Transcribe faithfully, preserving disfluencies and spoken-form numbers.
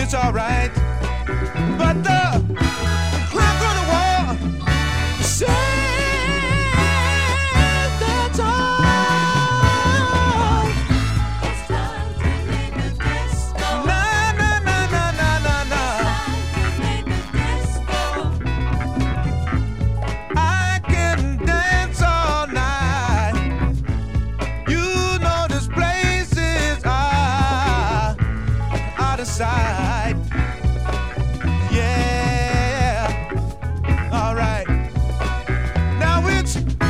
it's alright. But the clock on the wall says that's all. It's time to make the disco. Na na na na na na na. Make the disco. I can dance all night. You know this place is ah, out of sight. Yeah, all right. Now it's